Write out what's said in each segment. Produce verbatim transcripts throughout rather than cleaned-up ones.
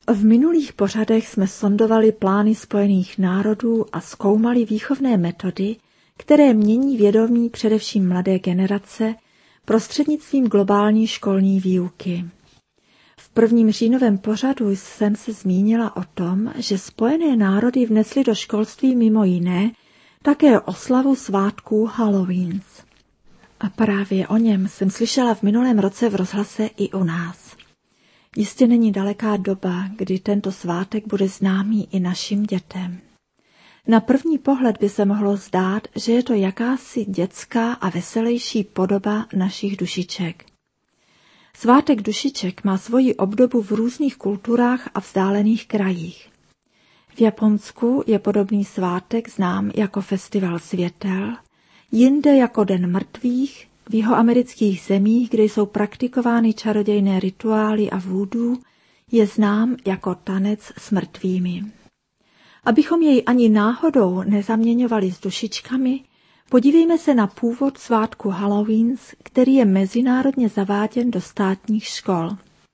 V minulých pořadech jsme sondovali plány Spojených národů a zkoumali výchovné metody, které mění vědomí především mladé generace prostřednictvím globální školní výuky. V prvním říjnovém pořadu jsem se zmínila o tom, že Spojené národy vnesly do školství mimo jiné také oslavu svátků Halloween. A právě o něm jsem slyšela v minulém roce v rozhlase i u nás. Jistě není daleká doba, kdy tento svátek bude známý i našim dětem. Na první pohled by se mohlo zdát, že je to jakási dětská a veselější podoba našich dušiček. Svátek dušiček má svoji obdobu v různých kulturách a vzdálených krajích. V Japonsku je podobný svátek znám jako Festival světel, jinde jako Den mrtvých, v jihoamerických zemích, kde jsou praktikovány čarodějné rituály a vúdu, je znám jako tanec s mrtvými. Abychom jej ani náhodou nezaměňovali s dušičkami, podívejme se na původ svátku Halloween, který je mezinárodně zaváděn do státních škol.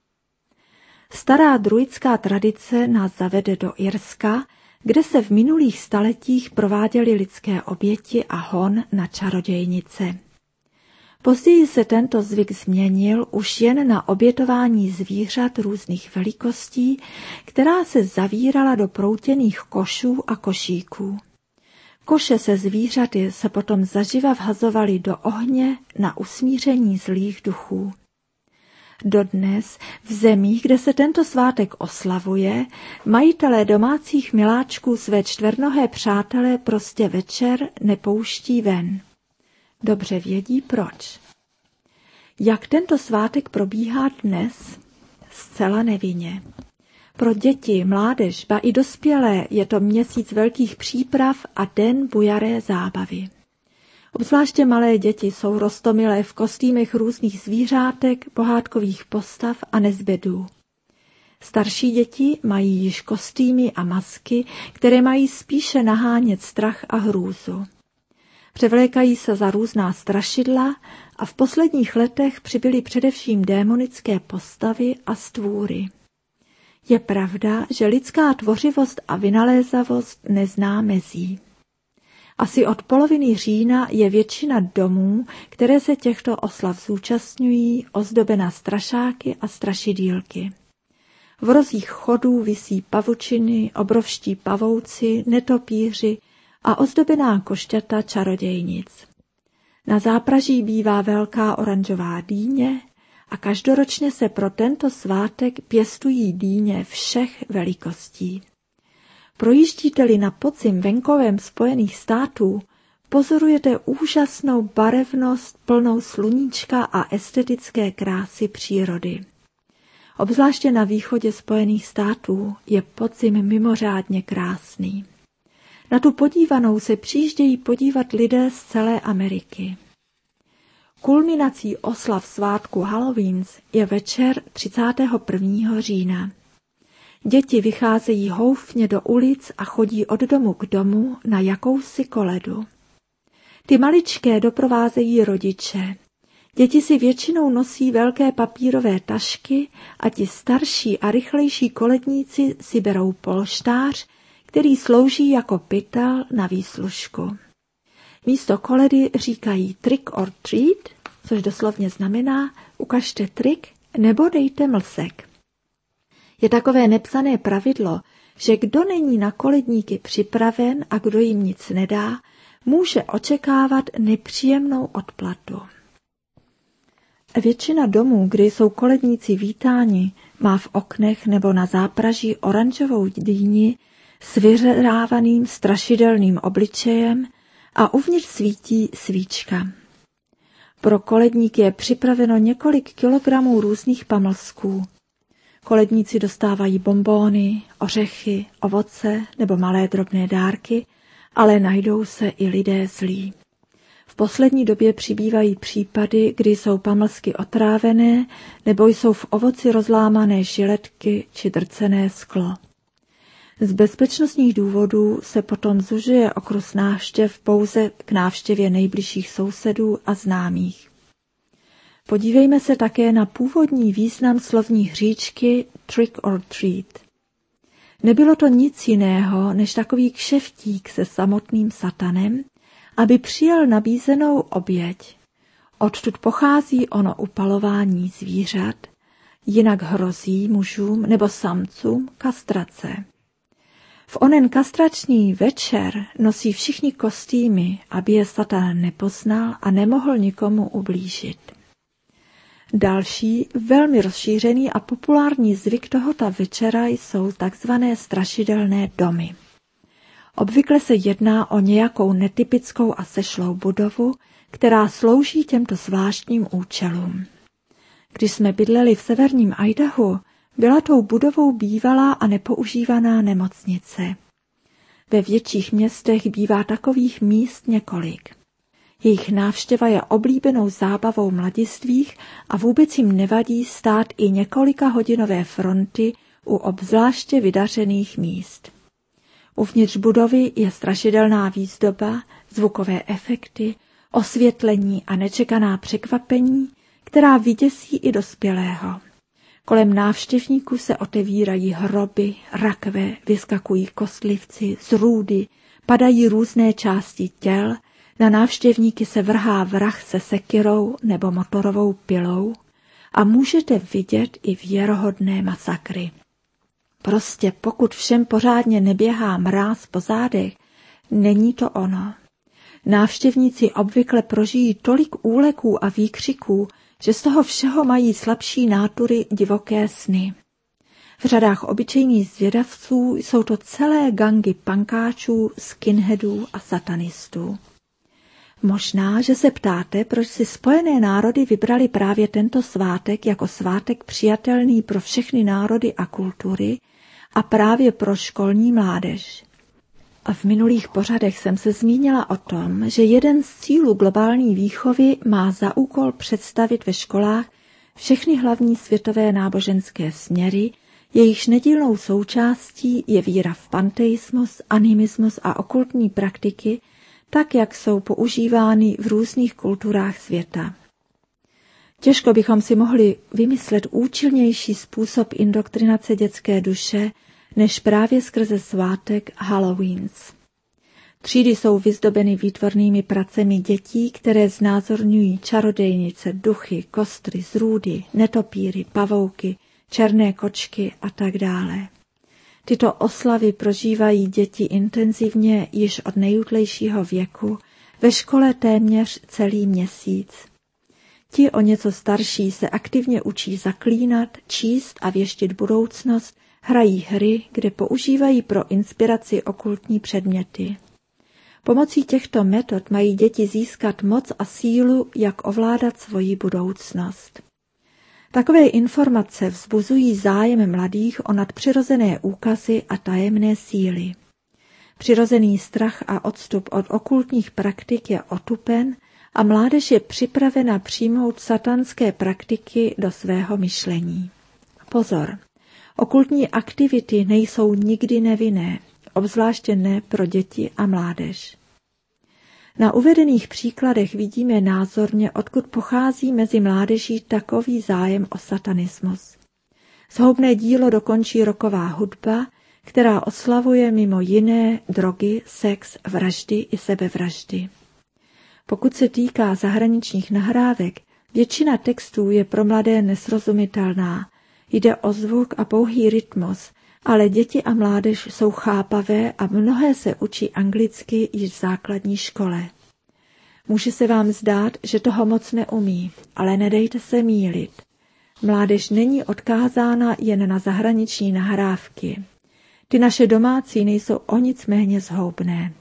Stará druidská tradice nás zavede do Irska, kde se v minulých staletích prováděly lidské oběti a hon na čarodějnice. Později se tento zvyk změnil už jen na obětování zvířat různých velikostí, která se zavírala do proutěných košů a košíků. Koše se zvířaty se potom zaživa vhazovaly do ohně na usmíření zlých duchů. Dodnes v zemích, kde se tento svátek oslavuje, majitelé domácích miláčků své čtvernohé přátelé prostě večer nepouští ven. Dobře vědí proč. Jak tento svátek probíhá dnes? Zcela nevinně. Pro děti, mládež, ba i dospělé je to měsíc velkých příprav a den bujaré zábavy. Obzvláště malé děti jsou roztomilé v kostýmech různých zvířátek, pohádkových postav a nezbedů. Starší děti mají již kostýmy a masky, které mají spíše nahánět strach a hrůzu. Převlékají se za různá strašidla a v posledních letech přibyly především démonické postavy a stvůry. Je pravda, že lidská tvořivost a vynalézavost nezná mezí. Asi od poloviny října je většina domů, které se těchto oslav zúčastňují, ozdobena strašáky a strašidýlky. V rozích chodů visí pavučiny, obrovští pavouci, netopíři a ozdobená košťata čarodějnic. Na zápraží bývá velká oranžová dýně a každoročně se pro tento svátek pěstují dýně všech velikostí. Projíždíte-li na podzim venkovem Spojených států, pozorujete úžasnou barevnost plnou sluníčka a estetické krásy přírody. Obzvláště na východě Spojených států je podzim mimořádně krásný. Na tu podívanou se přijíždějí podívat lidé z celé Ameriky. Kulminací oslav svátku Halloween je večer třicátého prvního října. Děti vycházejí houfně do ulic a chodí od domu k domu na jakousi koledu. Ty maličké doprovázejí rodiče. Děti si většinou nosí velké papírové tašky a ti starší a rychlejší koledníci si berou polštář, který slouží jako pytel na výslužku. Místo koledy říkají trick or treat, což doslovně znamená ukažte trik nebo dejte mlsek. Je takové nepsané pravidlo, že kdo není na koledníky připraven a kdo jim nic nedá, může očekávat nepříjemnou odplatu. Většina domů, kde jsou koledníci vítáni, má v oknech nebo na zápraží oranžovou dýni s vyřezávaným strašidelným obličejem a uvnitř svítí svíčka. Pro koledníky je připraveno několik kilogramů různých pamlsků. Koledníci dostávají bonbóny, ořechy, ovoce nebo malé drobné dárky, ale najdou se i lidé zlí. V poslední době přibývají případy, kdy jsou pamlsky otrávené nebo jsou v ovoci rozlámané žiletky či drcené sklo. Z bezpečnostních důvodů se potom zužuje okruh návštěv pouze k návštěvě nejbližších sousedů a známých. Podívejme se také na původní význam slovní hříčky trick or treat. Nebylo to nic jiného, než takový kšeftík se samotným satanem, aby přijal nabízenou oběť. Odtud pochází ono upalování zvířat, jinak hrozí mužům nebo samcům kastrace. V onen kastrační večer nosí všichni kostýmy, aby je satan nepoznal a nemohl nikomu ublížit. Další, velmi rozšířený a populární zvyk tohoto večera jsou takzvané strašidelné domy. Obvykle se jedná o nějakou netypickou a sešlou budovu, která slouží těmto zvláštním účelům. Když jsme bydleli v severním Idahu, byla tou budovou bývalá a nepoužívaná nemocnice. Ve větších městech bývá takových míst několik. Jejich návštěva je oblíbenou zábavou mladistvých a vůbec jim nevadí stát i několika hodinové fronty u obzvláště vydařených míst. Uvnitř budovy je strašidelná výzdoba, zvukové efekty, osvětlení a nečekaná překvapení, která vyděsí i dospělého. Kolem návštěvníků se otevírají hroby, rakve, vyskakují kostlivci, zrůdy, padají různé části těl, na návštěvníky se vrhá vrah se sekyrou nebo motorovou pilou a můžete vidět i věrohodné masakry. Prostě pokud všem pořádně neběhá mráz po zádech, není to ono. Návštěvníci obvykle prožijí tolik úleků a výkřiků, že z toho všeho mají slabší nátury divoké sny. V řadách obyčejných zvědavců jsou to celé gangy pankáčů, skinheadů a satanistů. Možná, že se ptáte, proč si Spojené národy vybrali právě tento svátek jako svátek přijatelný pro všechny národy a kultury a právě pro školní mládež. A v minulých pořadech jsem se zmínila o tom, že jeden z cílů globální výchovy má za úkol představit ve školách všechny hlavní světové náboženské směry, jejichž nedílnou součástí je víra v panteismus, animismus a okultní praktiky, tak jak jsou používány v různých kulturách světa. Těžko bychom si mohli vymyslet účinnější způsob indoktrinace dětské duše, než právě skrze svátek Halloweens. Třídy jsou vyzdobeny výtvornými pracemi dětí, které znázorňují čarodejnice, duchy, kostry, zrůdy, netopíry, pavouky, černé kočky a tak dále. Tyto oslavy prožívají děti intenzivně již od nejútlejšího věku, ve škole téměř celý měsíc. Ti o něco starší se aktivně učí zaklínat, číst a věštit budoucnost, hrají hry, kde používají pro inspiraci okultní předměty. Pomocí těchto metod mají děti získat moc a sílu, jak ovládat svoji budoucnost. Takové informace vzbuzují zájem mladých o nadpřirozené úkazy a tajemné síly. Přirozený strach a odstup od okultních praktik je otupen a mládež je připravena přijmout satanské praktiky do svého myšlení. Pozor! Okultní aktivity nejsou nikdy nevinné, obzvláště ne pro děti a mládež. Na uvedených příkladech vidíme názorně, odkud pochází mezi mládeží takový zájem o satanismus. Zhoubné dílo dokončí rocková hudba, která oslavuje mimo jiné drogy, sex, vraždy i sebevraždy. Pokud se týká zahraničních nahrávek, většina textů je pro mladé nesrozumitelná. Jde o zvuk a pouhý rytmus, ale děti a mládež jsou chápavé a mnohé se učí anglicky již v základní škole. Může se vám zdát, že toho moc neumí, ale nedejte se mýlit. Mládež není odkázána jen na zahraniční nahrávky. Ty naše domácí nejsou o nic méně zhoubné.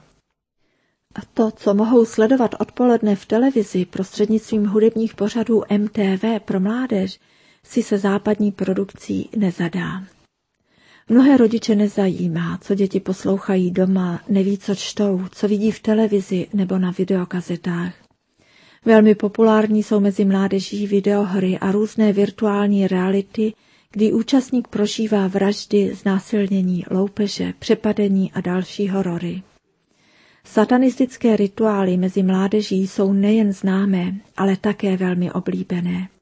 A to, co mohou sledovat odpoledne v televizi prostřednictvím hudebních pořadů M T V pro mládež, si se západní produkcí nezadá. Mnohé rodiče nezajímá, co děti poslouchají doma, neví, co čtou, co vidí v televizi nebo na videokazetách. Velmi populární jsou mezi mládeží videohry a různé virtuální reality, kdy účastník prožívá vraždy, znásilnění, loupeže, přepadení a další horory. Satanistické rituály mezi mládeží jsou nejen známé, ale také velmi oblíbené.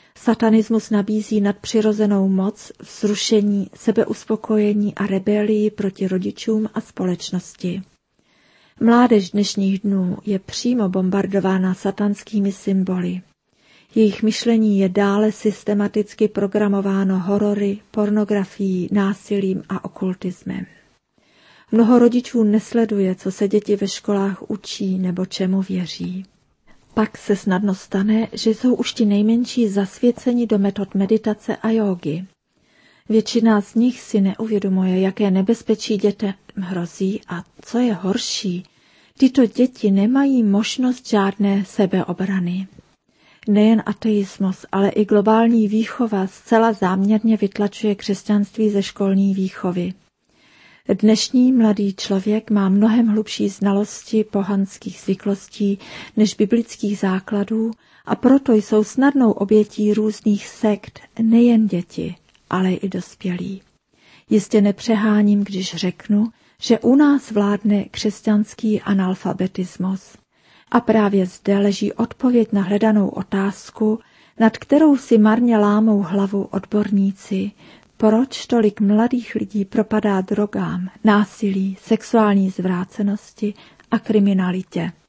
Satanismus nabízí nadpřirozenou moc, vzrušení, sebeuspokojení a rebelii proti rodičům a společnosti. Mládež dnešních dnů je přímo bombardována satanskými symboly. Jejich myšlení je dále systematicky programováno horory, pornografií, násilím a okultismem. Mnoho rodičů nesleduje, co se děti ve školách učí nebo čemu věří. Pak se snadno stane, že jsou už ti nejmenší zasvěceni do metod meditace a jógy. Většina z nich si neuvědomuje, jaké nebezpečí dětem hrozí a co je horší, tyto děti nemají možnost žádné sebeobrany. Nejen ateismus, ale i globální výchova zcela záměrně vytlačuje křesťanství ze školní výchovy. Dnešní mladý člověk má mnohem hlubší znalosti pohanských zvyklostí než biblických základů a proto jsou snadnou obětí různých sekt nejen děti, ale i dospělí. Jistě nepřeháním, když řeknu, že u nás vládne křesťanský analfabetismus. A právě zde leží odpověď na hledanou otázku, nad kterou si marně lámou hlavu odborníci, proč tolik mladých lidí propadá drogám, násilí, sexuální zvrácenosti a kriminalitě.